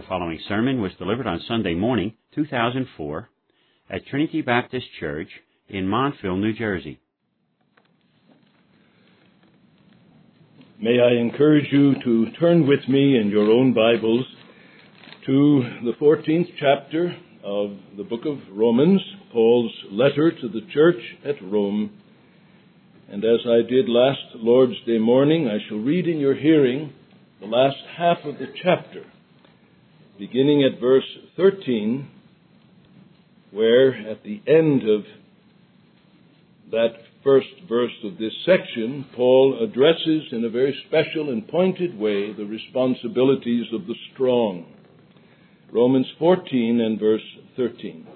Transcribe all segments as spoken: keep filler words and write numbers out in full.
following sermon was delivered on Sunday morning, two thousand four, at Trinity Baptist Church in Montville, New Jersey. May I encourage you to turn with me in your own Bibles to the fourteenth chapter of the book of Romans, Paul's letter to the church at Rome. And as I did last Lord's Day morning, I shall read in your hearing the last half of the chapter, beginning at verse thirteen, where at the end of that first verse of this section, Paul addresses in a very special and pointed way the responsibilities of the strong. Romans fourteen and verse thirteen.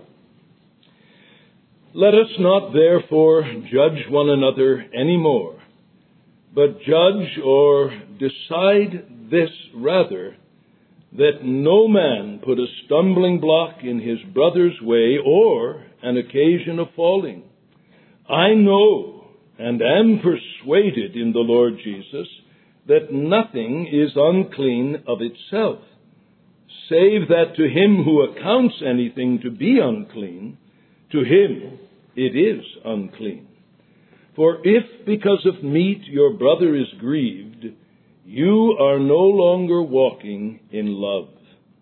Let us not therefore judge one another any more, but judge or decide this rather, that no man put a stumbling block in his brother's way or an occasion of falling. I know and am persuaded in the Lord Jesus that nothing is unclean of itself, save that to him who accounts anything to be unclean, to him it is unclean. For if because of meat your brother is grieved, you are no longer walking in love.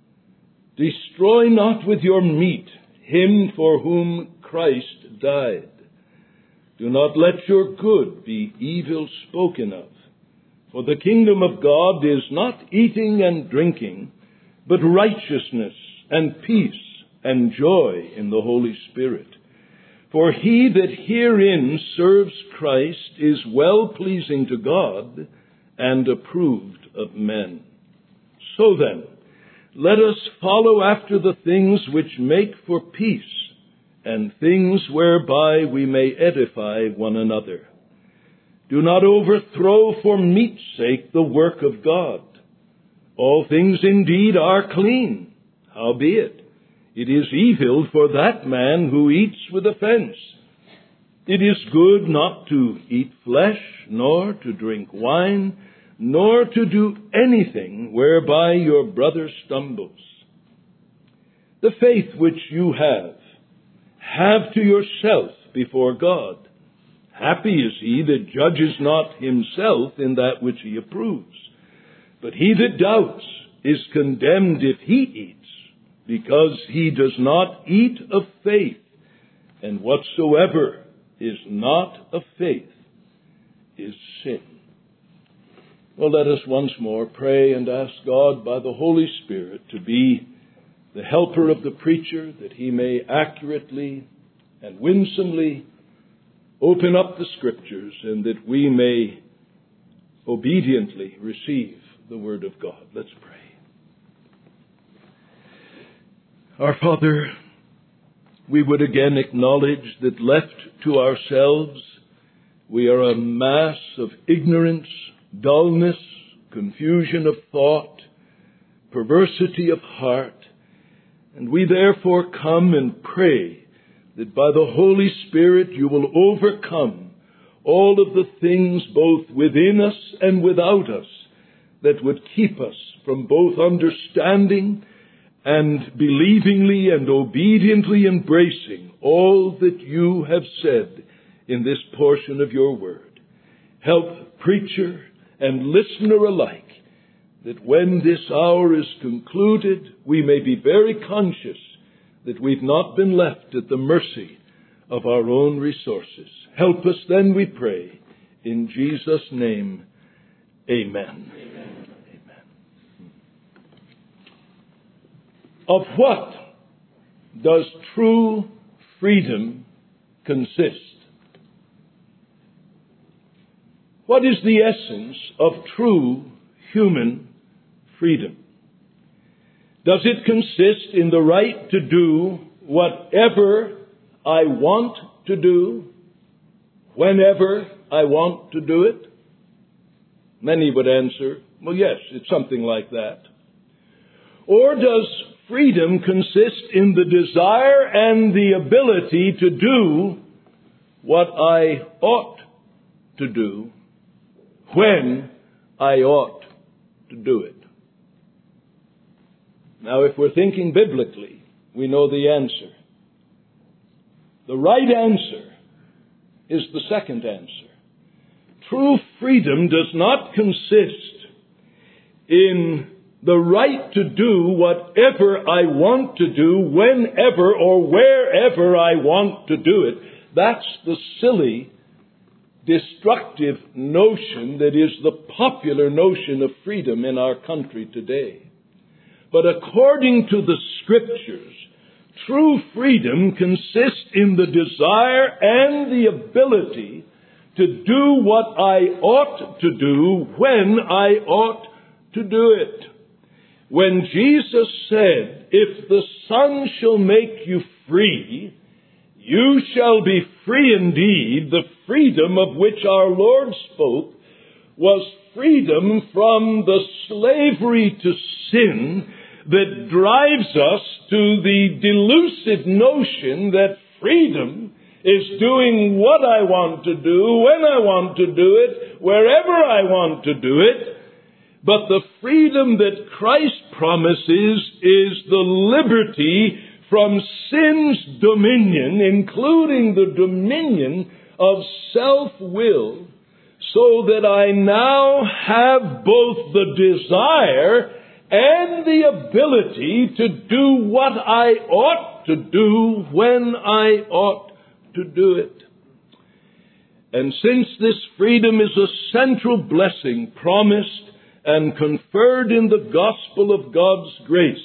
Destroy not with your meat him for whom Christ died. Do not let your good be evil spoken of. For the kingdom of God is not eating and drinking, but righteousness and peace and joy in the Holy Spirit. For he that herein serves Christ is well-pleasing to God and approved of men. So then, let us follow after the things which make for peace, and things whereby we may edify one another. Do not overthrow for meat's sake the work of God. All things indeed are clean, howbeit it is evil for that man who eats with offense. It is good not to eat flesh, nor to drink wine, nor to do anything whereby your brother stumbles. The faith which you have, have to yourself before God. Happy is he that judges not himself in that which he approves. But he that doubts is condemned if he eats, because he does not eat of faith, and whatsoever is not of faith is sin. Well, let us once more pray and ask God by the Holy Spirit to be the helper of the preacher, that he may accurately and winsomely open up the Scriptures, and that we may obediently receive the Word of God. Let's pray. Our Father, we would again acknowledge that left to ourselves, we are a mass of ignorance, dullness, confusion of thought, perversity of heart, and we therefore come and pray that by the Holy Spirit you will overcome all of the things both within us and without us that would keep us from both understanding and believingly and obediently embracing all that you have said in this portion of your word. Help preacher and listener alike, that when this hour is concluded, we may be very conscious that we've not been left at the mercy of our own resources. Help us then, we pray, in Jesus' name, amen. Amen. Amen. Of what does true freedom consist? What is the essence of true human freedom? Does it consist in the right to do whatever I want to do, whenever I want to do it? Many would answer, well, yes, it's something like that. Or does freedom consist in the desire and the ability to do what I ought to do, when I ought to do it? Now, if we're thinking biblically, we know the answer. The right answer is the second answer. True freedom does not consist in the right to do whatever I want to do, whenever or wherever I want to do it. That's the silly, destructive notion that is the popular notion of freedom in our country today. But according to the Scriptures, true freedom consists in the desire and the ability to do what I ought to do when I ought to do it. When Jesus said, "If the Son shall make you free, you shall be free indeed," the freedom of which our Lord spoke was freedom from the slavery to sin that drives us to the delusive notion that freedom is doing what I want to do, when I want to do it, wherever I want to do it. But the freedom that Christ promises is the liberty from sin's dominion, including the dominion of self-will, so that I now have both the desire and the ability to do what I ought to do when I ought to do it. And since this freedom is a central blessing promised and conferred in the gospel of God's grace,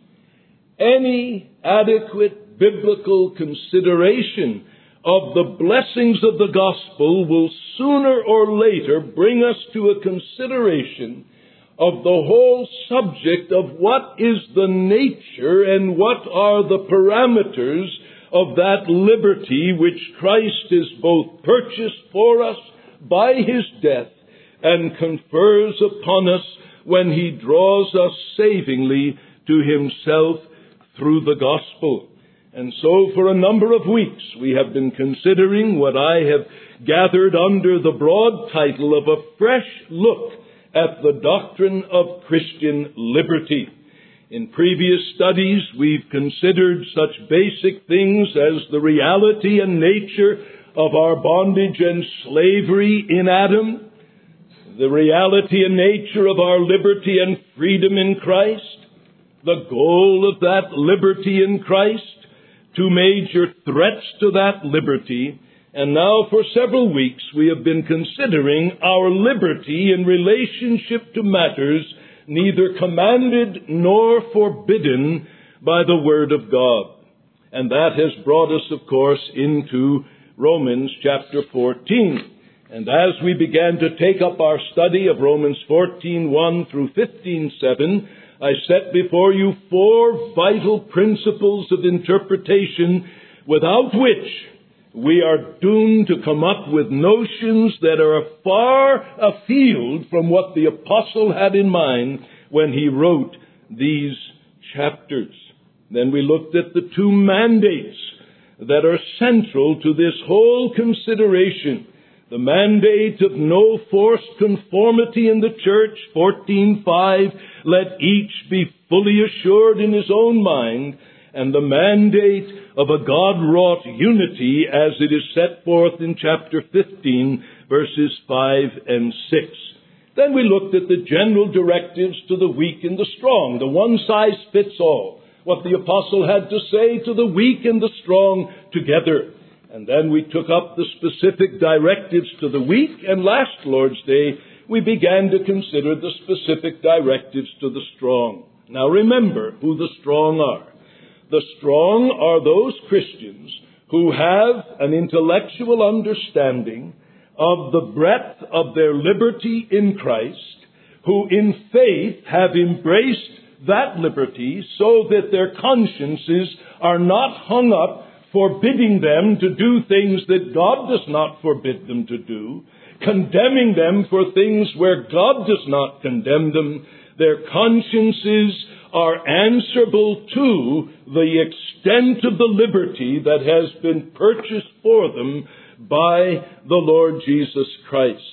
any adequate biblical consideration of the blessings of the gospel will sooner or later bring us to a consideration of the whole subject of what is the nature and what are the parameters of that liberty which Christ has both purchased for us by His death and confers upon us when He draws us savingly to Himself through the gospel. And so for a number of weeks we have been considering what I have gathered under the broad title of A Fresh Look at the Doctrine of Christian Liberty. In previous studies we've considered such basic things as the reality and nature of our bondage and slavery in Adam, the reality and nature of our liberty and freedom in Christ, the goal of that liberty in Christ, two major threats to that liberty, and now for several weeks we have been considering our liberty in relationship to matters neither commanded nor forbidden by the Word of God. And that has brought us, of course, into Romans chapter fourteen. And as we began to take up our study of Romans fourteen one through fifteen seven, I set before you four vital principles of interpretation without which we are doomed to come up with notions that are far afield from what the apostle had in mind when he wrote these chapters. Then we looked at the two mandates that are central to this whole consideration. The mandate of no forced conformity in the church, fourteen five, let each be fully assured in his own mind, and the mandate of a God-wrought unity as it is set forth in chapter fifteen, verses five and six. Then we looked at the general directives to the weak and the strong, the one-size-fits-all, what the apostle had to say to the weak and the strong together. And then we took up the specific directives to the weak, and last Lord's Day we began to consider the specific directives to the strong. Now remember who the strong are. The strong are those Christians who have an intellectual understanding of the breadth of their liberty in Christ, who in faith have embraced that liberty so that their consciences are not hung up forbidding them to do things that God does not forbid them to do, condemning them for things where God does not condemn them. Their consciences are answerable to the extent of the liberty that has been purchased for them by the Lord Jesus Christ.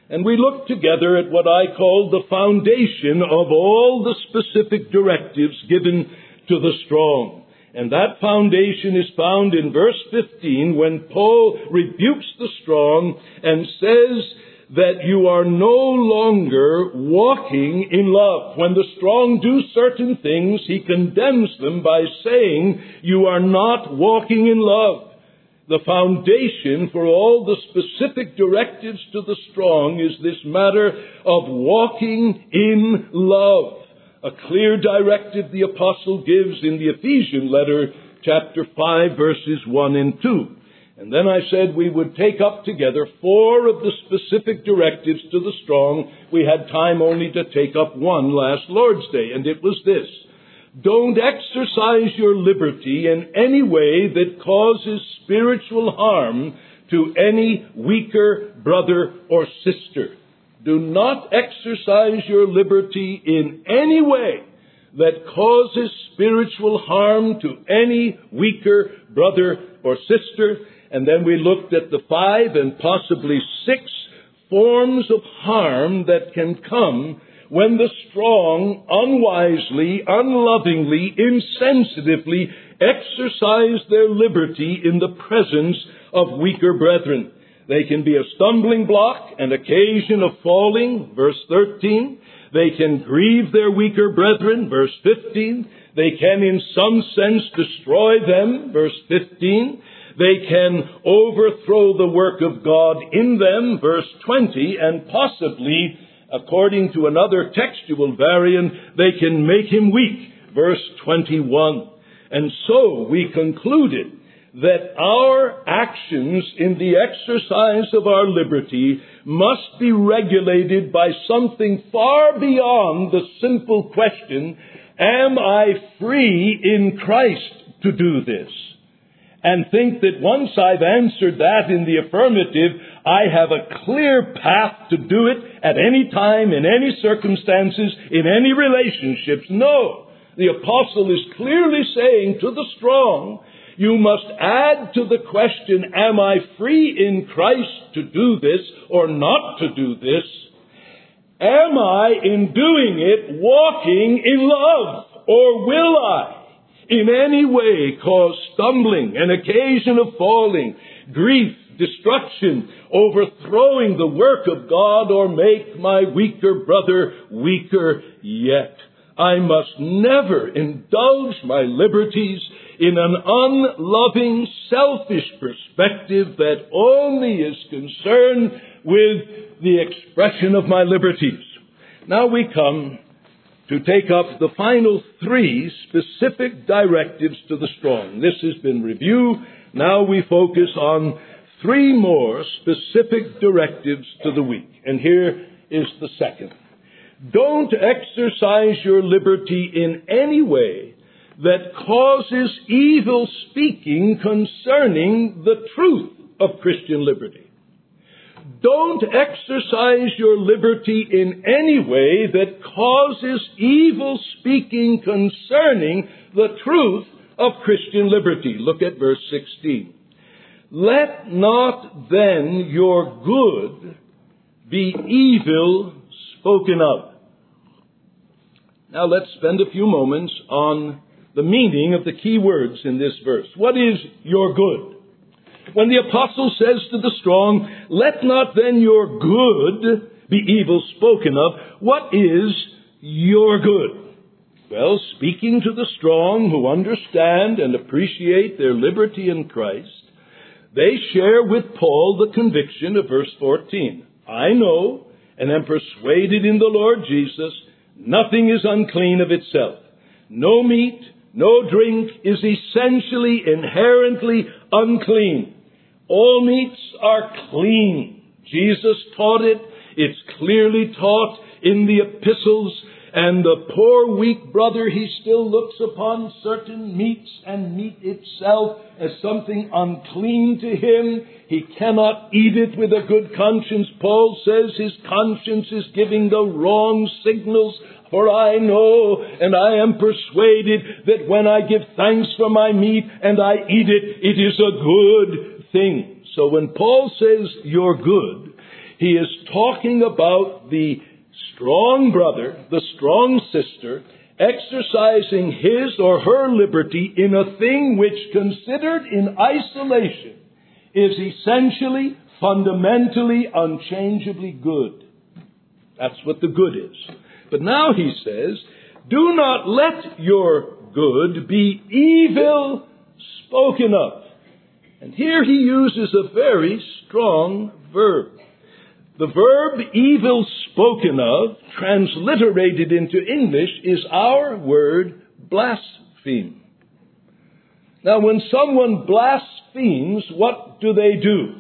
And we looked together at what I called the foundation of all the specific directives given to the strong. And that foundation is found in verse fifteen, when Paul rebukes the strong and says that you are no longer walking in love. When the strong do certain things, he condemns them by saying you are not walking in love. The foundation for all the specific directives to the strong is this matter of walking in love. A clear directive the apostle gives in the Ephesian letter, chapter five, verses one and two. And then I said we would take up together four of the specific directives to the strong. We had time only to take up one last Lord's Day, and it was this: don't exercise your liberty in any way that causes spiritual harm to any weaker brother or sister. Do not exercise your liberty in any way that causes spiritual harm to any weaker brother or sister. And then we looked at the five and possibly six forms of harm that can come when the strong unwisely, unlovingly, insensitively exercise their liberty in the presence of weaker brethren. They can be a stumbling block, an occasion of falling, verse thirteen. They can grieve their weaker brethren, verse fifteen. They can in some sense destroy them, verse fifteen. They can overthrow the work of God in them, verse twenty, and possibly, according to another textual variant, they can make him weak, verse twenty-one. And so we concluded that our actions in the exercise of our liberty must be regulated by something far beyond the simple question, am I free in Christ to do this? And think that once I've answered that in the affirmative, I have a clear path to do it at any time, in any circumstances, in any relationships. No, the apostle is clearly saying to the strong, you must add to the question, am I free in Christ to do this or not to do this? Am I, in doing it, walking in love? Or will I in any way cause stumbling, an occasion of falling, grief, destruction, overthrowing the work of God, or make my weaker brother weaker yet? I must never indulge my liberties in an unloving, selfish perspective that only is concerned with the expression of my liberties. Now we come to take up the final three specific directives to the strong. This has been review. Now we focus on three more specific directives to the weak. And here is the second. Don't exercise your liberty in any way that causes evil speaking concerning the truth of Christian liberty. Don't exercise your liberty in any way that causes evil speaking concerning the truth of Christian liberty. Look at verse sixteen. Let not then your good be evil spoken of. Now let's spend a few moments on the meaning of the key words in this verse. What is your good? When the apostle says to the strong, let not then your good be evil spoken of, what is your good? Well, speaking to the strong who understand and appreciate their liberty in Christ, they share with Paul the conviction of verse fourteen. I know and am persuaded in the Lord Jesus, nothing is unclean of itself. No meat, no drink is essentially, inherently unclean. All meats are clean. Jesus taught it. It's clearly taught in the epistles. And the poor weak brother, he still looks upon certain meats and meat itself as something unclean to him. He cannot eat it with a good conscience. Paul says his conscience is giving the wrong signals. For I know and I am persuaded that when I give thanks for my meat and I eat it, it is a good thing. So when Paul says you're good, He is talking about the strong brother, the strong sister, exercising his or her liberty in a thing which, considered in isolation, is essentially, fundamentally, unchangeably good. That's what the good is. But now he says, do not let your good be evil spoken of. And here he uses a very strong verb. The verb evil spoken of, transliterated into English, is our word blaspheme. Now, when someone blasphemes, what do they do?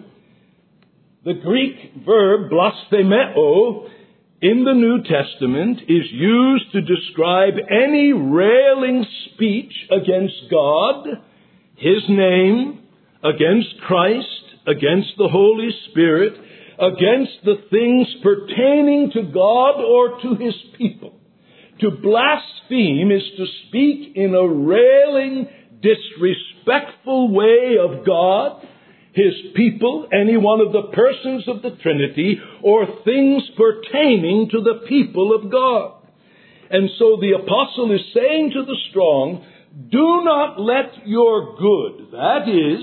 The Greek verb blasphemeo in the New Testament is used to describe any railing speech against God, His name, against Christ, against the Holy Spirit, against the things pertaining to God or to His people. To blaspheme is to speak in a railing, disrespectful way of God, His people, any one of the persons of the Trinity, or things pertaining to the people of God. And so the apostle is saying to the strong, do not let your good, that is,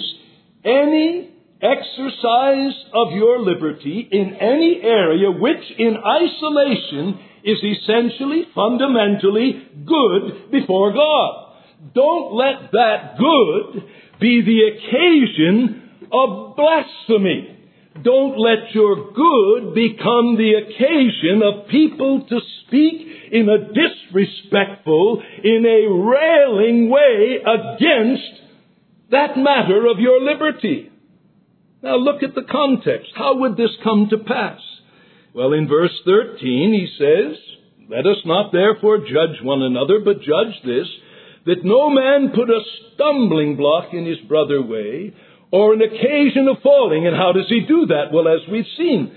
any exercise of your liberty in any area which in isolation is essentially, fundamentally good before God. Don't let that good be the occasion of blasphemy. Don't let your good become the occasion of people to speak in a disrespectful, in a railing way against that matter of your liberty. Now look at the context. How would this come to pass? Well, in verse thirteen he says, let us not therefore judge one another, but judge this, that no man put a stumbling block in his brother's way, or an occasion of falling. And how does he do that? Well, as we've seen,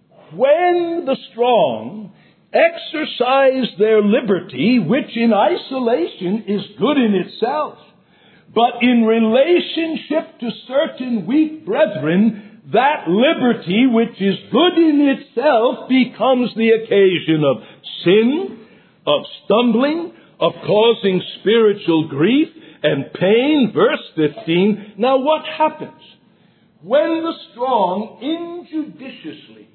when the strong exercise their liberty, which in isolation is good in itself, but in relationship to certain weak brethren, that liberty, which is good in itself, becomes the occasion of sin, of stumbling, of causing spiritual grief and pain. Verse fifteen. Now what happens? When the strong injudiciously,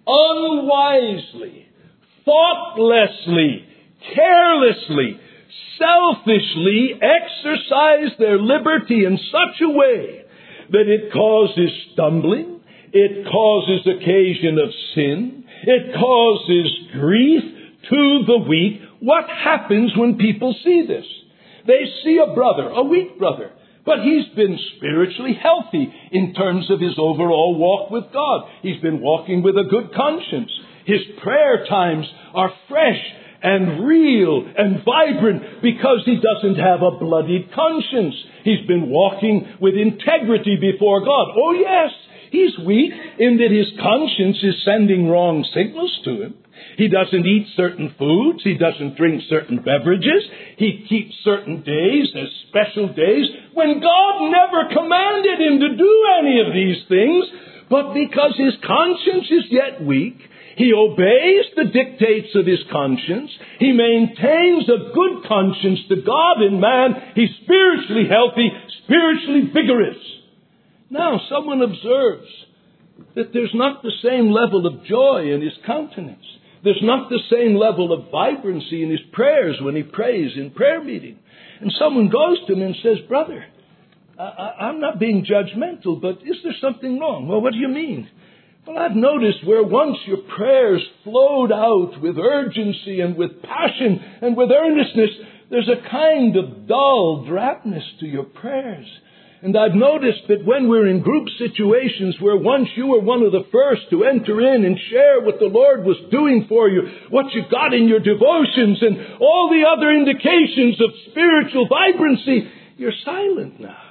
unwisely, thoughtlessly, carelessly, selfishly exercise their liberty in such a way that it causes stumbling, it causes occasion of sin, it causes grief to the weak. What happens when people see this? They see a brother, a weak brother, but he's been spiritually healthy in terms of his overall walk with God. He's been walking with a good conscience. His prayer times are fresh and real and vibrant because he doesn't have a bloodied conscience. He's been walking with integrity before God. Oh yes, he's weak in that his conscience is sending wrong signals to him. He doesn't eat certain foods. He doesn't drink certain beverages. He keeps certain days as special days when God never commanded him to do any of these things. But because his conscience is yet weak, he obeys the dictates of his conscience. He maintains a good conscience to God and man. He's spiritually healthy, spiritually vigorous. Now, someone observes that there's not the same level of joy in his countenance. There's not the same level of vibrancy in his prayers when he prays in prayer meeting. And someone goes to him and says, brother, I, I'm not being judgmental, but is there something wrong? Well, what do you mean? Well, I've noticed where once your prayers flowed out with urgency and with passion and with earnestness, there's a kind of dull drabness to your prayers. And I've noticed that when we're in group situations where once you were one of the first to enter in and share what the Lord was doing for you, what you got in your devotions and all the other indications of spiritual vibrancy, you're silent now.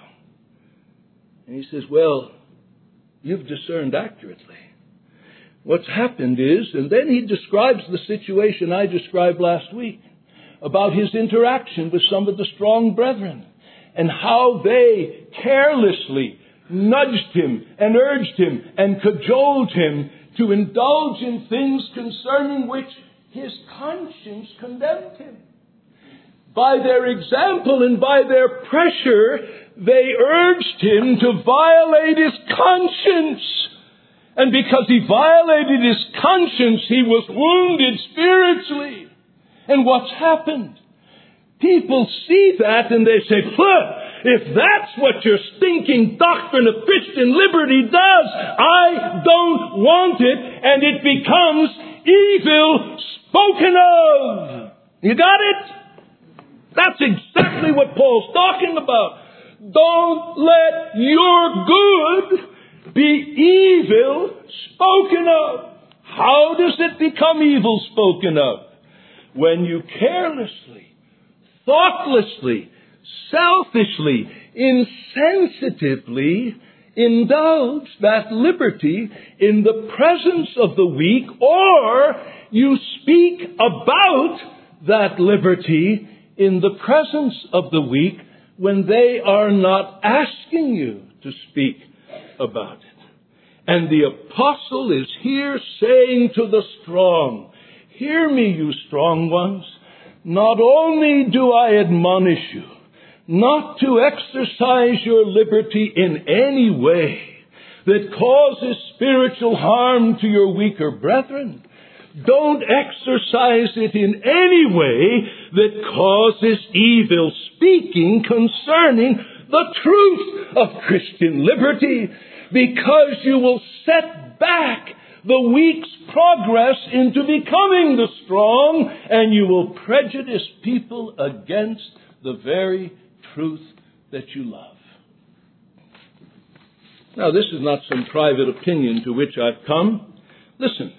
And he says, well, you've discerned accurately. What's happened is, and then he describes the situation I described last week about his interaction with some of the strong brethren and how they carelessly nudged him and urged him and cajoled him to indulge in things concerning which his conscience condemned him. By their example and by their pressure, they urged him to violate his conscience. And because he violated his conscience, he was wounded spiritually. And what's happened? People see that and they say, "Huh, if that's what your stinking doctrine of Christian liberty does, I don't want it," and it becomes evil spoken of. You got it? That's exactly what Paul's talking about. Don't let your good be evil spoken of. How does it become evil spoken of? When you carelessly, thoughtlessly, selfishly, insensitively indulge that liberty in the presence of the weak, or you speak about that liberty in the presence of the weak when they are not asking you to speak about it. And the apostle is here saying to the strong, "Hear me, you strong ones. Not only do I admonish you not to exercise your liberty in any way that causes spiritual harm to your weaker brethren. Don't exercise it in any way that causes evil speaking concerning the truth of Christian liberty, because you will set back the weak's progress into becoming the strong, and you will prejudice people against the very truth that you love." Now, this is not some private opinion to which I've come. Listen.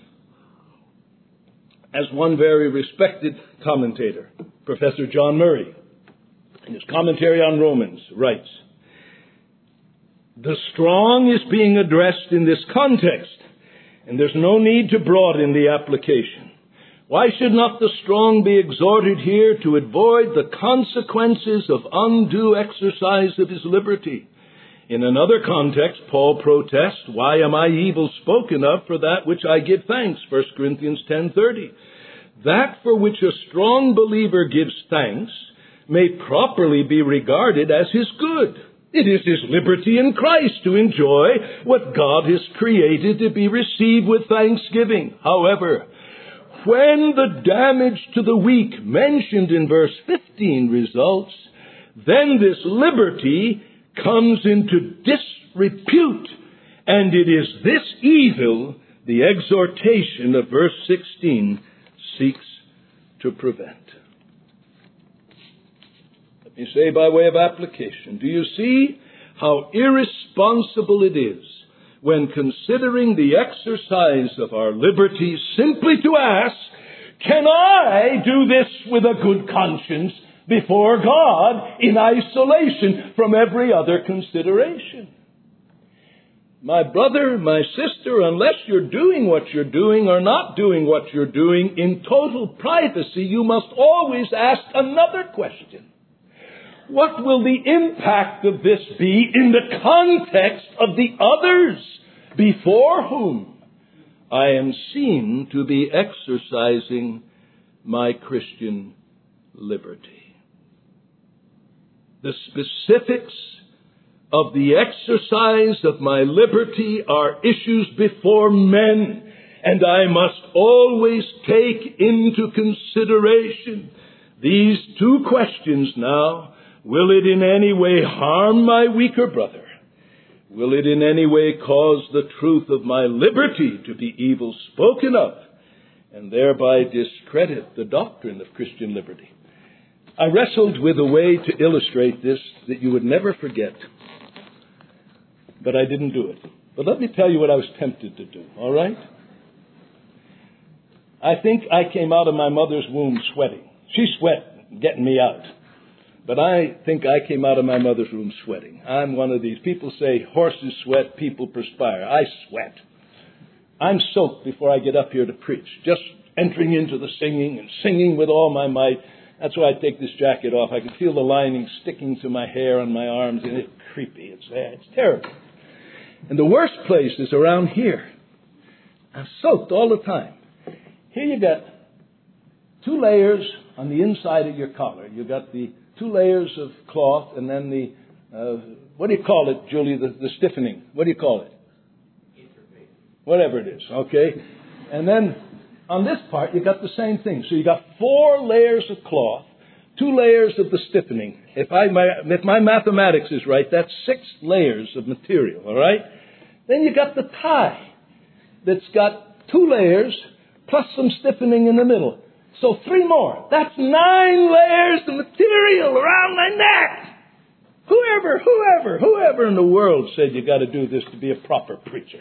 As one very respected commentator, Professor John Murray, in his commentary on Romans, writes, "The strong is being addressed in this context, and there's no need to broaden the application. Why should not the strong be exhorted here to avoid the consequences of undue exercise of his liberty? In another context, Paul protests, 'Why am I evil spoken of for that which I give thanks?' First Corinthians ten thirty. That for which a strong believer gives thanks may properly be regarded as his good. It is his liberty in Christ to enjoy what God has created to be received with thanksgiving. However, when the damage to the weak mentioned in verse fifteen results, then this liberty comes into disrepute, and it is this evil the exhortation of verse sixteen seeks to prevent." Let me say by way of application, do you see how irresponsible it is when considering the exercise of our liberty simply to ask, "Can I do this with a good conscience before God in isolation from every other consideration?" My brother, my sister, unless you're doing what you're doing or not doing what you're doing in total privacy, you must always ask another question. What will the impact of this be in the context of the others before whom I am seen to be exercising my Christian liberty? The specifics of the exercise of my liberty are issues before men, and I must always take into consideration these two questions now. Will it in any way harm my weaker brother? Will it in any way cause the truth of my liberty to be evil spoken of, and thereby discredit the doctrine of Christian liberty? I wrestled with a way to illustrate this that you would never forget, but I didn't do it. But let me tell you what I was tempted to do, all right? I think I came out of my mother's womb sweating. She sweat getting me out. But I think I came out of my mother's womb sweating. I'm one of these. People say horses sweat, people perspire. I sweat. I'm soaked before I get up here to preach. Just entering into the singing and singing with all my might. That's why I take this jacket off. I can feel the lining sticking to my hair on my arms, and it's creepy. It's, it's terrible. And the worst place is around here. I'm soaked all the time. Here you got two layers on the inside of your collar. You got the two layers of cloth and then the, uh, what do you call it, Julie, the, the stiffening? What do you call it? Whatever it is, okay? And then on this part, you got the same thing. So you got four layers of cloth, two layers of the stiffening. If I my, if my mathematics is right, that's six layers of material, all right? Then you got the tie that's got two layers plus some stiffening in the middle. So three more. That's nine layers of material around my neck. Whoever, whoever, whoever in the world said you got to do this to be a proper preacher?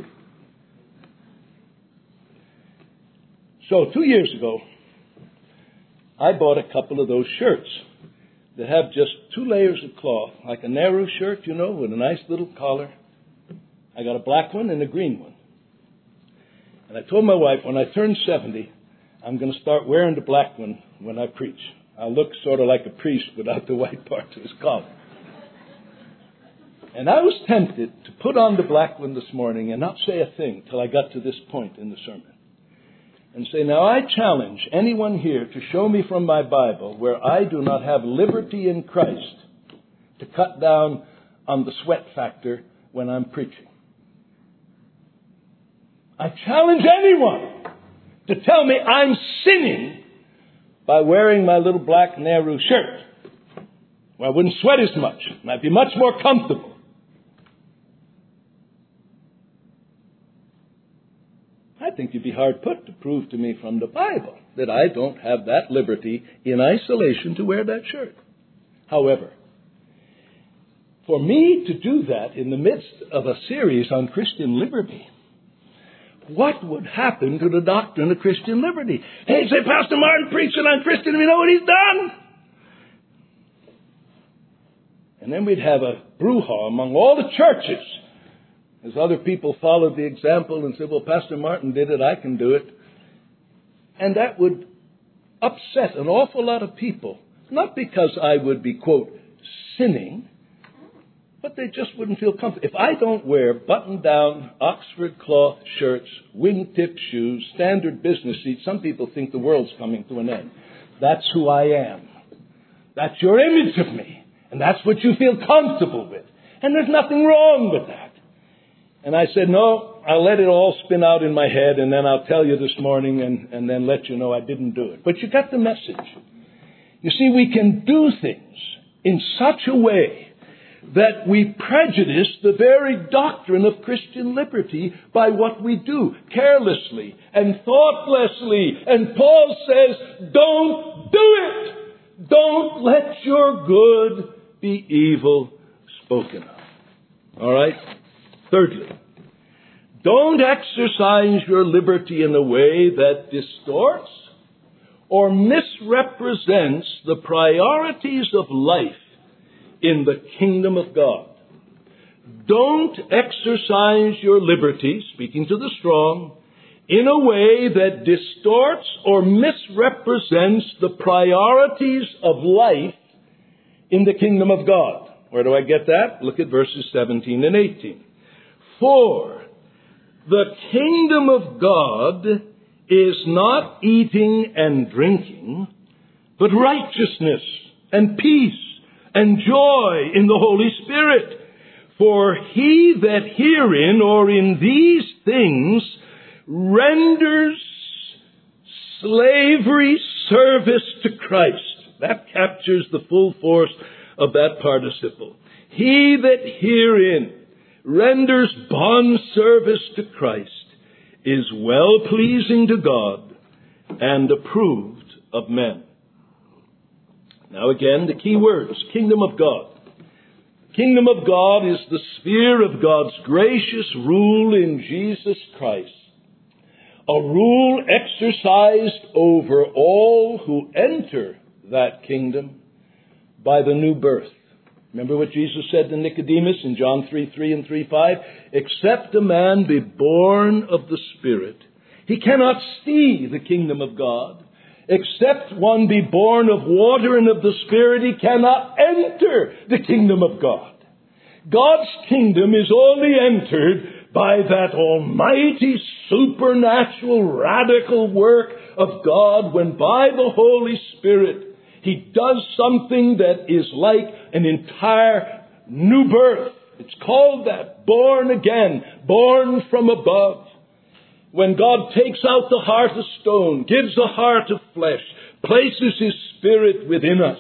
So two years ago, I bought a couple of those shirts that have just two layers of cloth, like a narrow shirt, you know, with a nice little collar. I got a black one and a green one. And I told my wife, when I turn seventy, I'm going to start wearing the black one when I preach. I'll look sort of like a priest without the white parts of his collar. And I was tempted to put on the black one this morning and not say a thing till I got to this point in the sermon. And say, now I challenge anyone here to show me from my Bible where I do not have liberty in Christ to cut down on the sweat factor when I'm preaching. I challenge anyone to tell me I'm sinning by wearing my little black Nehru shirt. Well, I wouldn't sweat as much. And I'd be much more comfortable. I think you'd be hard put to prove to me from the Bible that I don't have that liberty in isolation to wear that shirt. However, for me to do that in the midst of a series on Christian liberty, what would happen to the doctrine of Christian liberty? Hey, say, Pastor Martin preaching on Christian, you know what he's done? And then we'd have a brouhaha among all the churches as other people followed the example and said, well, Pastor Martin did it, I can do it. And that would upset an awful lot of people. Not because I would be, quote, sinning, but they just wouldn't feel comfortable. If I don't wear button-down Oxford cloth shirts, wingtip shoes, standard business seats, some people think the world's coming to an end. That's who I am. That's your image of me. And that's what you feel comfortable with. And there's nothing wrong with that. And I said, no, I'll let it all spin out in my head, and then I'll tell you this morning and, and then let you know I didn't do it. But you got the message. You see, we can do things in such a way that we prejudice the very doctrine of Christian liberty by what we do, carelessly and thoughtlessly. And Paul says, don't do it. Don't let your good be evil spoken of. All right? Thirdly, don't exercise your liberty in a way that distorts or misrepresents the priorities of life in the kingdom of God. Don't exercise your liberty, speaking to the strong, in a way that distorts or misrepresents the priorities of life in the kingdom of God. Where do I get that? Look at verses seventeen and eighteen. For the kingdom of God is not eating and drinking, but righteousness and peace and joy in the Holy Spirit. For he that herein or in these things renders slavery service to Christ. That captures the full force of that participle. He that herein renders bond service to Christ is well pleasing to God and approved of men. Now again, the key words, kingdom of God. Kingdom of God is the sphere of God's gracious rule in Jesus Christ. A rule exercised over all who enter that kingdom by the new birth. Remember what Jesus said to Nicodemus in John three three and three five? Except a man be born of the Spirit, he cannot see the kingdom of God. Except one be born of water and of the Spirit, he cannot enter the kingdom of God. God's kingdom is only entered by that almighty, supernatural, radical work of God, when by the Holy Spirit He does something that is like an entire new birth. It's called that, born again, born from above. When God takes out the heart of stone, gives a heart of flesh, places His Spirit within us.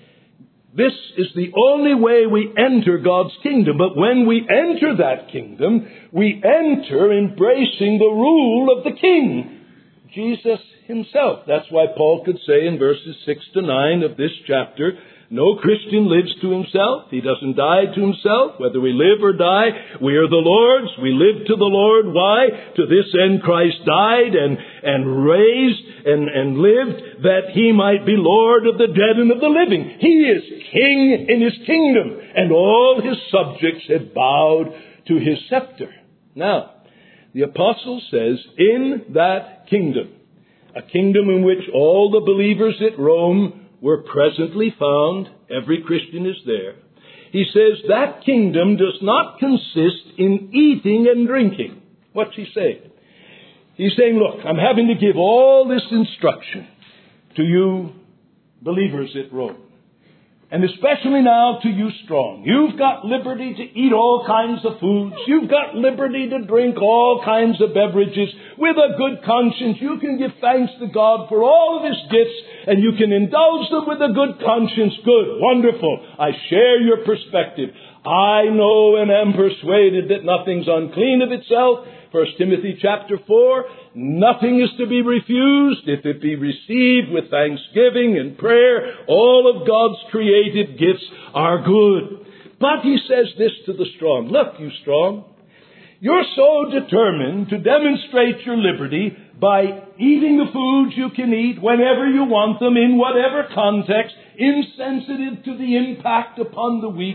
This is the only way we enter God's kingdom. But when we enter that kingdom, we enter embracing the rule of the King, Jesus Himself. That's why Paul could say in verses six to nine of this chapter, no Christian lives to himself. He doesn't die to himself. Whether we live or die, we are the Lord's. We live to the Lord. Why? To this end Christ died and, and raised and, and lived, that He might be Lord of the dead and of the living. He is King in His kingdom, and all His subjects have bowed to His scepter. Now, the apostle says, in that kingdom, a kingdom in which all the believers at Rome were presently found, every Christian is there. He says that kingdom does not consist in eating and drinking. What's he saying? He's saying, look, I'm having to give all this instruction to you believers at Rome. And especially now to you strong. You've got liberty to eat all kinds of foods. You've got liberty to drink all kinds of beverages with a good conscience. You can give thanks to God for all of His gifts, and you can indulge them with a good conscience. Good, wonderful. I share your perspective. I know and am persuaded that nothing's unclean of itself. First Timothy chapter four, nothing is to be refused if it be received with thanksgiving and prayer. All of God's created gifts are good. But he says this to the strong. Look, you strong, you're so determined to demonstrate your liberty by eating the foods you can eat whenever you want them, in whatever context, insensitive to the impact upon the weak.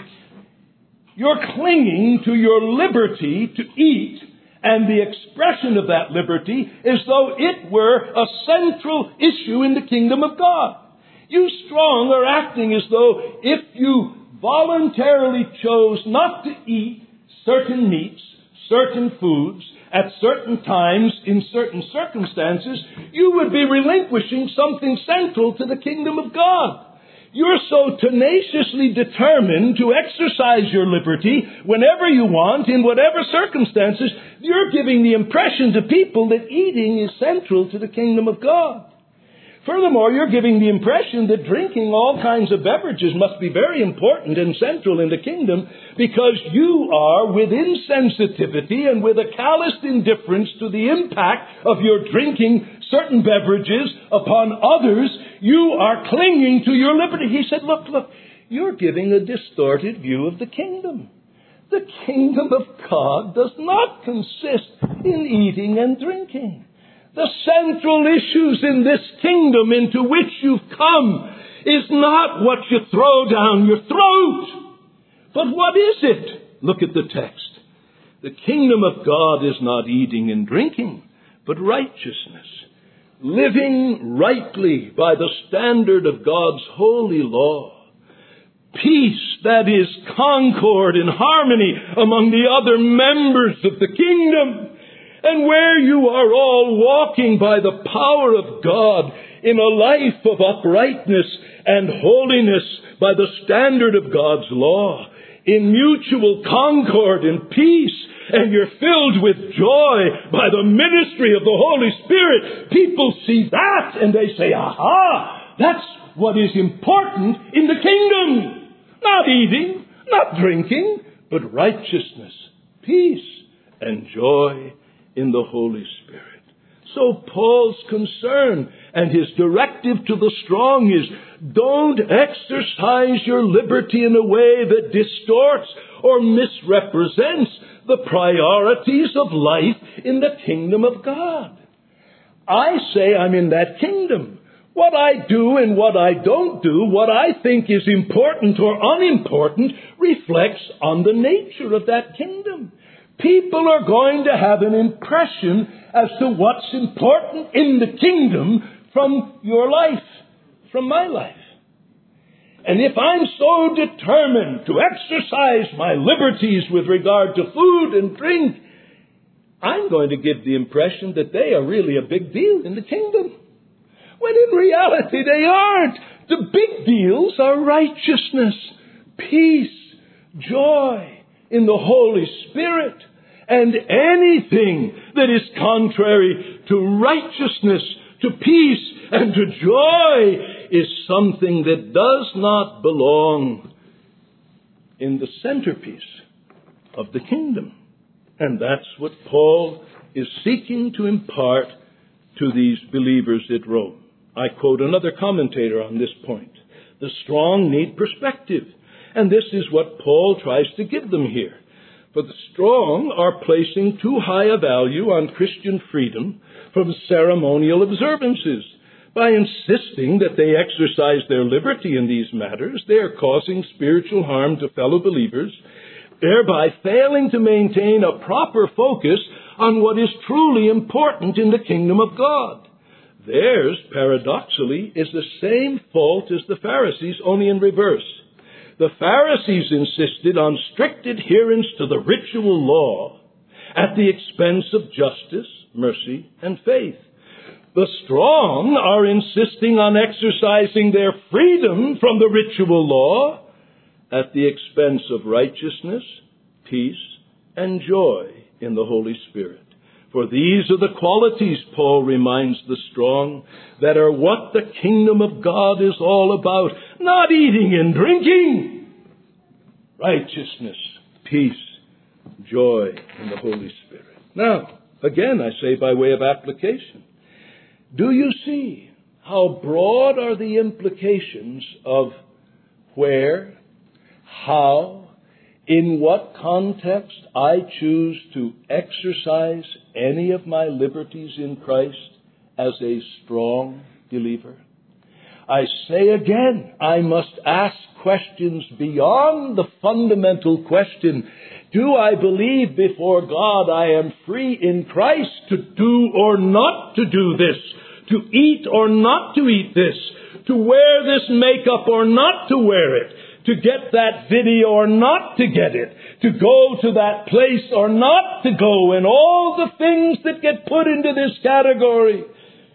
You're clinging to your liberty to eat, and the expression of that liberty as though it were a central issue in the kingdom of God. You strong are acting as though if you voluntarily chose not to eat certain meats, certain foods, at certain times, in certain circumstances, you would be relinquishing something central to the kingdom of God. You're so tenaciously determined to exercise your liberty whenever you want, in whatever circumstances, you're giving the impression to people that eating is central to the kingdom of God. Furthermore, you're giving the impression that drinking all kinds of beverages must be very important and central in the kingdom, because you are, with insensitivity and with a calloused indifference to the impact of your drinking certain beverages upon others, you are clinging to your liberty. He said, look, look, you're giving a distorted view of the kingdom. The kingdom of God does not consist in eating and drinking. The central issues in this kingdom into which you've come is not what you throw down your throat. But what is it? Look at the text. The kingdom of God is not eating and drinking, but righteousness. Living rightly by the standard of God's holy law. Peace, that is concord and harmony among the other members of the kingdom. And where you are all walking by the power of God in a life of uprightness and holiness by the standard of God's law, in mutual concord and peace, and you're filled with joy by the ministry of the Holy Spirit, people see that and they say, aha, that's what is important in the kingdom. Not eating, not drinking, but righteousness, peace, and joy in the Holy Spirit. So Paul's concern and his directive to the strong is, don't exercise your liberty in a way that distorts or misrepresents the priorities of life in the kingdom of God. I say I'm in that kingdom. What I do and what I don't do, what I think is important or unimportant, reflects on the nature of that kingdom. People are going to have an impression as to what's important in the kingdom from your life, from my life. And if I'm so determined to exercise my liberties with regard to food and drink, I'm going to give the impression that they are really a big deal in the kingdom, when in reality they aren't. The big deals are righteousness, peace, joy in the Holy Spirit, and anything that is contrary to righteousness, to peace, and to joy is something that does not belong in the centerpiece of the kingdom. And that's what Paul is seeking to impart to these believers at Rome. I quote another commentator on this point. The strong need perspective, and this is what Paul tries to give them here. For the strong are placing too high a value on Christian freedom from ceremonial observances. By insisting that they exercise their liberty in these matters, they are causing spiritual harm to fellow believers, thereby failing to maintain a proper focus on what is truly important in the kingdom of God. Theirs, paradoxically, is the same fault as the Pharisees, only in reverse. The Pharisees insisted on strict adherence to the ritual law at the expense of justice, mercy, and faith. The strong are insisting on exercising their freedom from the ritual law at the expense of righteousness, peace, and joy in the Holy Spirit. For these are the qualities, Paul reminds the strong, that are what the kingdom of God is all about. Not eating and drinking. Righteousness, peace, joy in the Holy Spirit. Now, again, I say by way of application, do you see how broad are the implications of where, how, in what context I choose to exercise any of my liberties in Christ as a strong believer? I say again, I must ask questions beyond the fundamental question, do I believe before God I am free in Christ to do or not to do this, to eat or not to eat this, to wear this makeup or not to wear it, to get that video or not to get it, to go to that place or not to go, and all the things that get put into this category.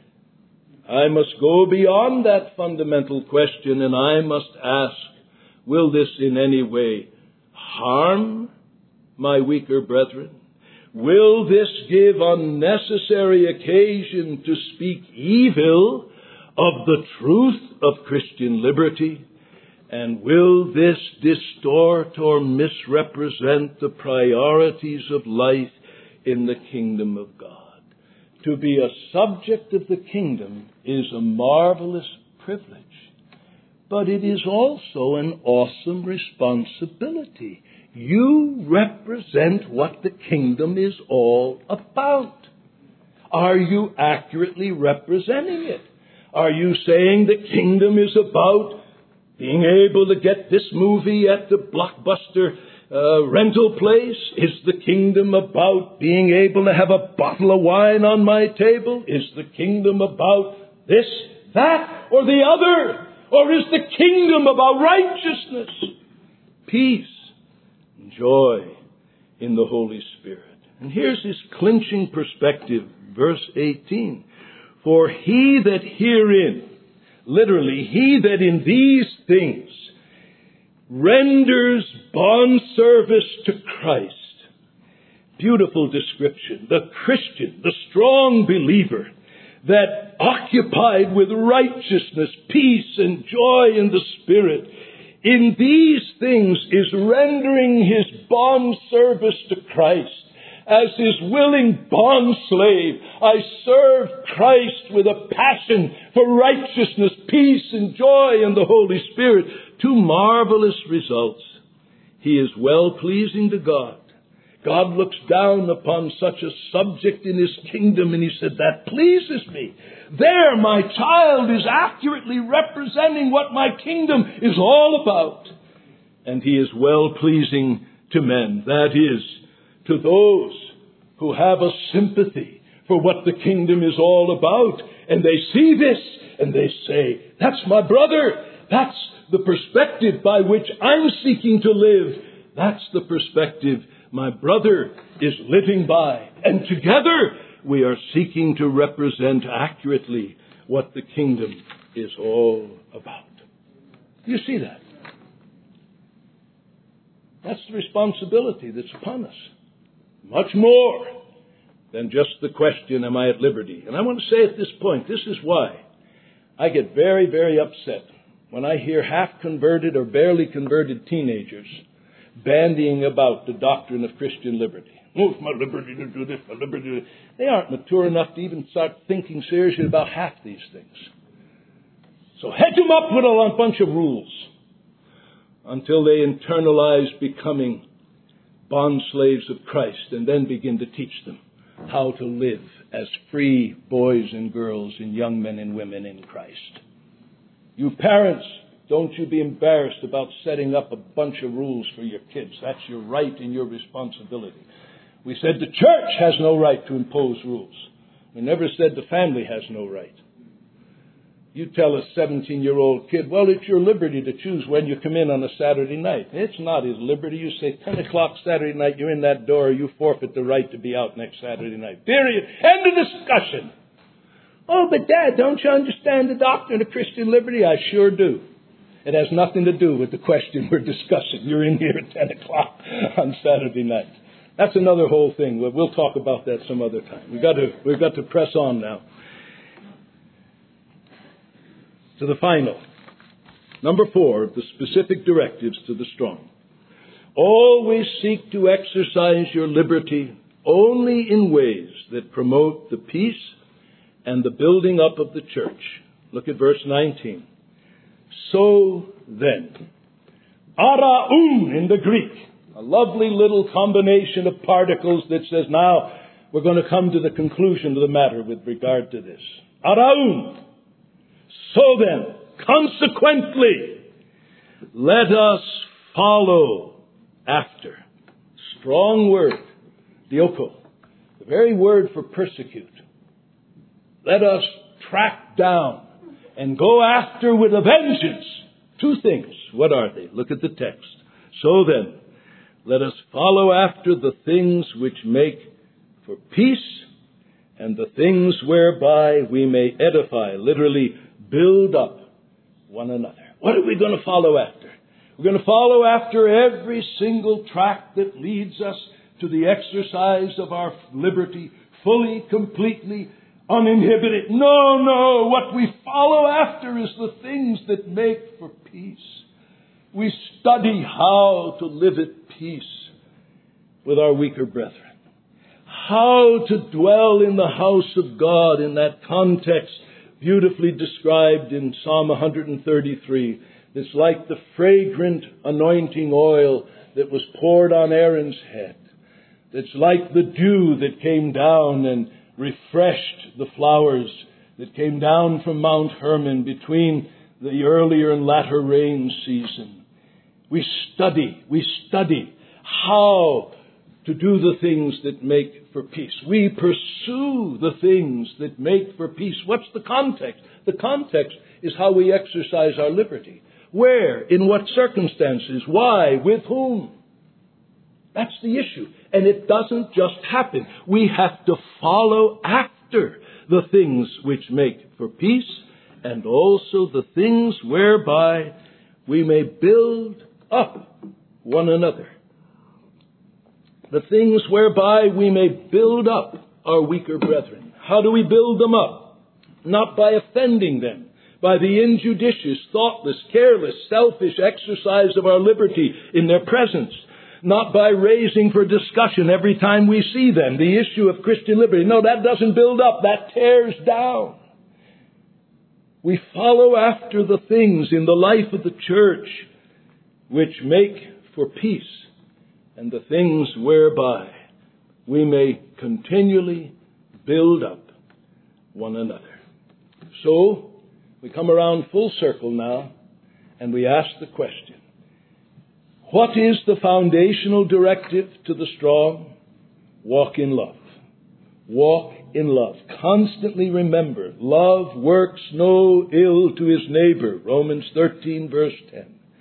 I must go beyond that fundamental question, and I must ask, will this in any way harm my weaker brethren? Will this give unnecessary occasion to speak evil of the truth of Christian liberty? And will this distort or misrepresent the priorities of life in the kingdom of God? To be a subject of the kingdom is a marvelous privilege, but it is also an awesome responsibility. You represent what the kingdom is all about. Are you accurately representing it? Are you saying the kingdom is about being able to get this movie at the Blockbuster uh, rental place? Is the kingdom about being able to have a bottle of wine on my table? Is the kingdom about this, that, or the other? Or is the kingdom about righteousness, peace, and joy in the Holy Spirit? And here's his clinching perspective, verse eighteen. For he that herein, literally, he that in these things renders bondservice to Christ. Beautiful description. The Christian, the strong believer that occupied with righteousness, peace, and joy in the Spirit, in these things is rendering his bondservice to Christ. As his willing bondslave, I serve Christ with a passion for righteousness, peace, and joy in the Holy Spirit. Two marvelous results. He is well-pleasing to God. God looks down upon such a subject in his kingdom, and he said, that pleases me. There, my child is accurately representing what my kingdom is all about. And he is well-pleasing to men. That is, to those who have a sympathy for what the kingdom is all about. And they see this, and they say, that's my brother. That's the perspective by which I'm seeking to live. That's the perspective My brother is living by. And together we are seeking to represent accurately what the kingdom is all about. Do you see that? That's the responsibility that's upon us. Much more than just the question, am I at liberty? And I want to say at this point, this is why I get very, very upset when I hear half-converted or barely converted teenagers bandying about the doctrine of Christian liberty. Oh, it's my liberty to do this, my liberty to do that. They aren't mature enough to even start thinking seriously about half these things. So hedge them up with a bunch of rules until they internalize becoming bond slaves of Christ, and then begin to teach them how to live as free boys and girls and young men and women in Christ. You parents, don't you be embarrassed about setting up a bunch of rules for your kids. That's your right and your responsibility. We said the church has no right to impose rules. We never said the family has no right. You tell a seventeen-year-old kid, well, it's your liberty to choose when you come in on a Saturday night. It's not his liberty. You say ten o'clock Saturday night, you're in that door, you forfeit the right to be out next Saturday night. Period. End of discussion. Oh, but Dad, don't you understand the doctrine of Christian liberty? I sure do. It has nothing to do with the question we're discussing. You're in here at ten o'clock on Saturday night. That's another whole thing. We'll talk about that some other time. We've got to, we've got to press on now to the final. Number four of the specific directives to the strong. Always seek to exercise your liberty only in ways that promote the peace and the building up of the church. Look at verse nineteen. So then, araun in the Greek, a lovely little combination of particles that says, now we're going to come to the conclusion of the matter with regard to this. Araun. So then, consequently, let us follow after. Strong word, dioko, the very word for persecute. Let us track down and go after with a vengeance. Two things. What are they? Look at the text. So then, let us follow after the things which make for peace and the things whereby we may edify, literally build up one another. What are we going to follow after? We're going to follow after every single track that leads us to the exercise of our liberty, fully, completely, uninhibited. No, no. What we follow after is the things that make for peace. We study how to live at peace with our weaker brethren. How to dwell in the house of God in that context beautifully described in Psalm one thirty-three. It's like the fragrant anointing oil that was poured on Aaron's head. It's like the dew that came down and refreshed the flowers that came down from Mount Hermon between the earlier and latter rain season. We study, we study how to do the things that make for peace. We pursue the things that make for peace. What's the context? The context is how we exercise our liberty. Where? In what circumstances? Why? With whom? That's the issue. And it doesn't just happen. We have to follow after the things which make for peace and also the things whereby we may build up one another. The things whereby we may build up our weaker brethren. How do we build them up? Not by offending them, by the injudicious, thoughtless, careless, selfish exercise of our liberty in their presence. Not by raising for discussion every time we see them the issue of Christian liberty. No, that doesn't build up. That tears down. We follow after the things in the life of the church which make for peace and the things whereby we may continually build up one another. So, we come around full circle now and we ask the question, what is the foundational directive to the strong? Walk in love. Walk in love. Constantly remember, love works no ill to his neighbor. Romans thirteen verse ten.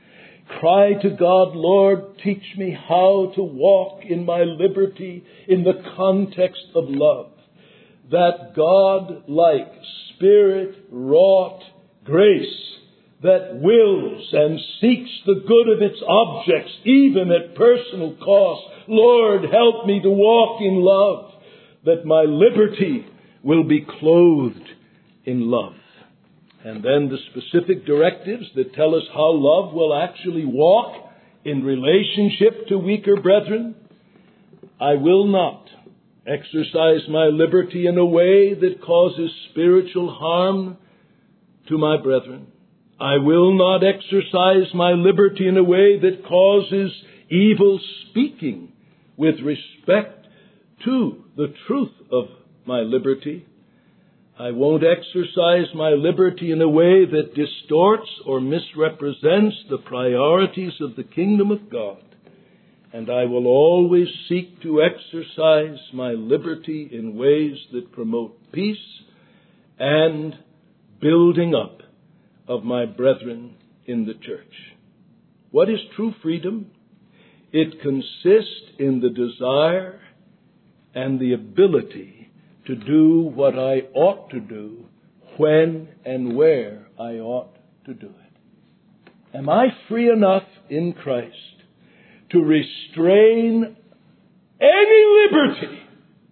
cry to God, Lord, teach me how to walk in my liberty in the context of love. That God-like, Spirit-wrought grace that wills and seeks the good of its objects, even at personal cost. Lord, help me to walk in love, that my liberty will be clothed in love. And then the specific directives that tell us how love will actually walk in relationship to weaker brethren. I will not exercise my liberty in a way that causes spiritual harm to my brethren. I will not exercise my liberty in a way that causes evil speaking with respect to the truth of my liberty. I won't exercise my liberty in a way that distorts or misrepresents the priorities of the kingdom of God. And I will always seek to exercise my liberty in ways that promote peace and building up of my brethren in the church. What is true freedom? It consists in the desire and the ability to do what I ought to do, when and where I ought to do it. Am I free enough in Christ to restrain any liberty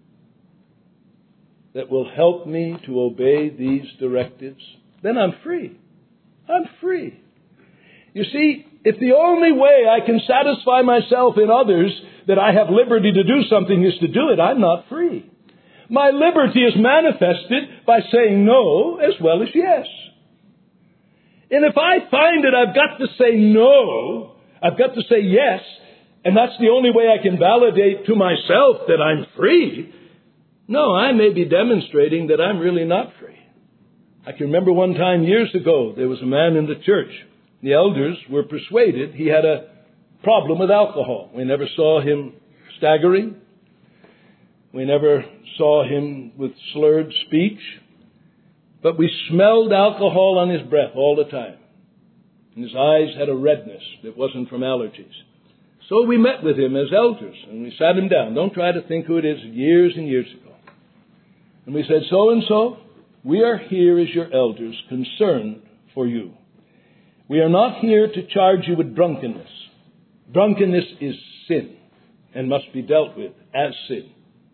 that will help me to obey these directives? Then I'm free. I'm free. You see, if the only way I can satisfy myself in others that I have liberty to do something is to do it, I'm not free. My liberty is manifested by saying no as well as yes. And if I find that I've got to say no, I've got to say yes, and that's the only way I can validate to myself that I'm free, no, I may be demonstrating that I'm really not free. I can remember one time years ago, there was a man in the church. The elders were persuaded he had a problem with alcohol. We never saw him staggering. We never saw him with slurred speech. But we smelled alcohol on his breath all the time. And his eyes had a redness that wasn't from allergies. So we met with him as elders, and we sat him down. Don't try to think who it is, years and years ago. And we said, so-and-so, we are here as your elders, concerned for you. We are not here to charge you with drunkenness. Drunkenness is sin and must be dealt with as sin.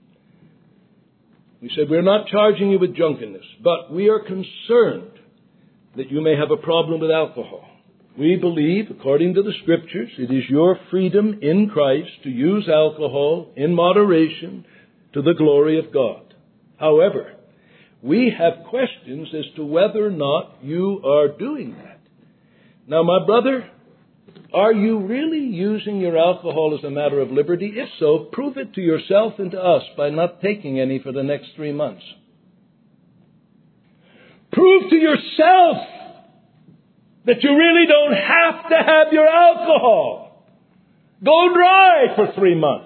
We said, we're not charging you with drunkenness, but we are concerned that you may have a problem with alcohol. We believe, according to the Scriptures, it is your freedom in Christ to use alcohol in moderation to the glory of God. However, we have questions as to whether or not you are doing that. Now, my brother, are you really using your alcohol as a matter of liberty? If so, prove it to yourself and to us by not taking any for the next three months. Prove to yourself that you really don't have to have your alcohol. Go dry for three months.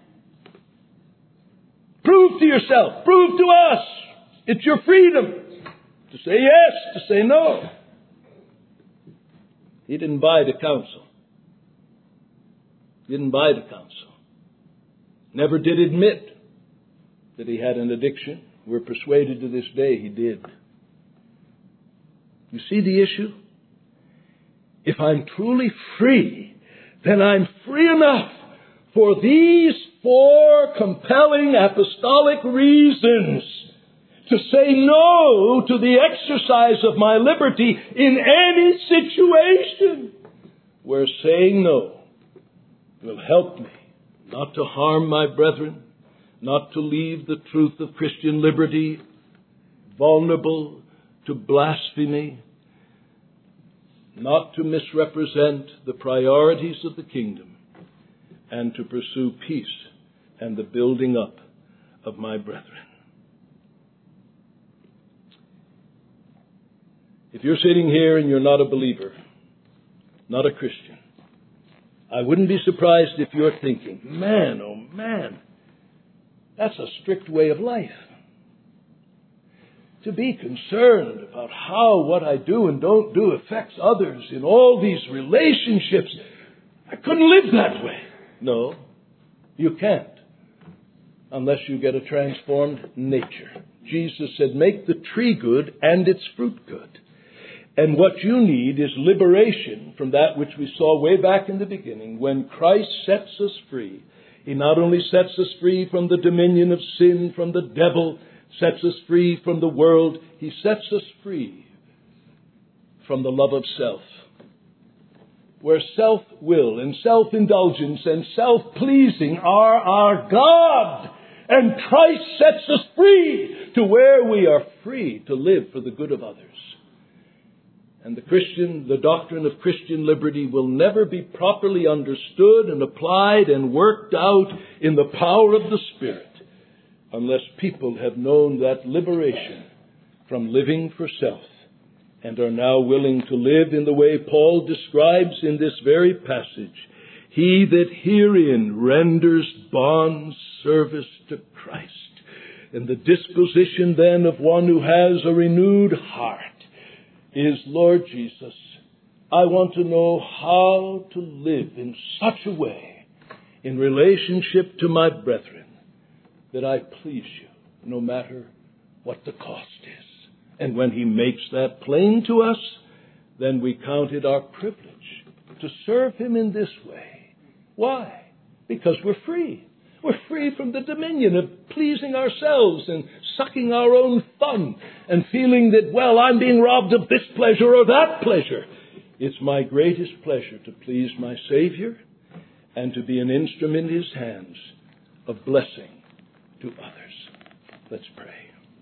Prove to yourself, prove to us, it's your freedom to say yes, to say no. He didn't buy the counsel. He didn't buy the counsel. Never did admit that he had an addiction. We're persuaded to this day he did. You see the issue? If I'm truly free, then I'm free enough for these four compelling apostolic reasons to say no to the exercise of my liberty in any situation where saying no will help me not to harm my brethren, not to leave the truth of Christian liberty vulnerable to blasphemy, not to misrepresent the priorities of the kingdom, and to pursue peace and the building up of my brethren. If you're sitting here and you're not a believer, not a Christian, I wouldn't be surprised if you're thinking, man, oh man, that's a strict way of life. to be concerned about how what I do and don't do affects others in all these relationships. I couldn't live that way. No, you can't, unless you get a transformed nature. Jesus said, make the tree good and its fruit good. And what you need is liberation from that which we saw way back in the beginning. When Christ sets us free, He not only sets us free from the dominion of sin, from the devil, sets us free from the world, He sets us free from the love of self. Where self-will and self-indulgence and self-pleasing are our God. And Christ sets us free to where we are free to live for the good of others. And the Christian, the doctrine of Christian liberty will never be properly understood and applied and worked out in the power of the Spirit unless people have known that liberation from living for self and are now willing to live in the way Paul describes in this very passage. He that herein renders bond service to Christ. And the disposition then of one who has a renewed heart is, Lord Jesus, I want to know how to live in such a way in relationship to my brethren that I please you, no matter what the cost is. And when He makes that plain to us, then we count it our privilege to serve Him in this way. Why? Because we're free. We're free from the dominion of pleasing ourselves and sucking our own thumb and feeling that, well, I'm being robbed of this pleasure or that pleasure. It's my greatest pleasure to please my Savior and to be an instrument in His hands of blessing to others. Let's pray.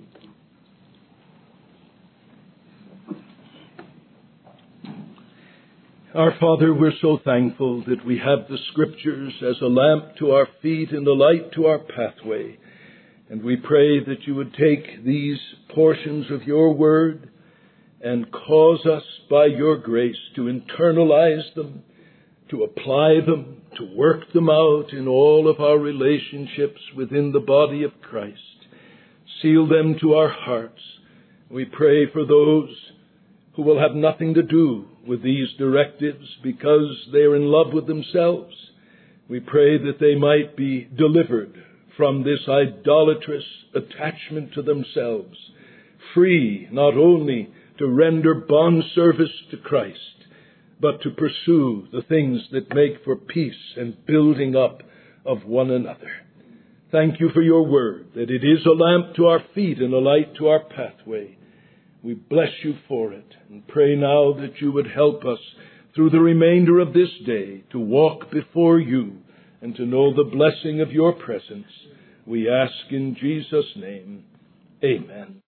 Our Father, we're so thankful that we have the Scriptures as a lamp to our feet and a light to our pathway. And we pray that you would take these portions of your word and cause us by your grace to internalize them, to apply them, to work them out in all of our relationships within the body of Christ. Seal them to our hearts. We pray for those who will have nothing to do with these directives because they are in love with themselves. We pray that they might be delivered from this idolatrous attachment to themselves, free not only to render bond service to Christ, but to pursue the things that make for peace and building up of one another. Thank you for your word, that it is a lamp to our feet and a light to our pathway. We bless you for it and pray now that you would help us through the remainder of this day to walk before you and to know the blessing of your presence. We ask in Jesus' name, amen.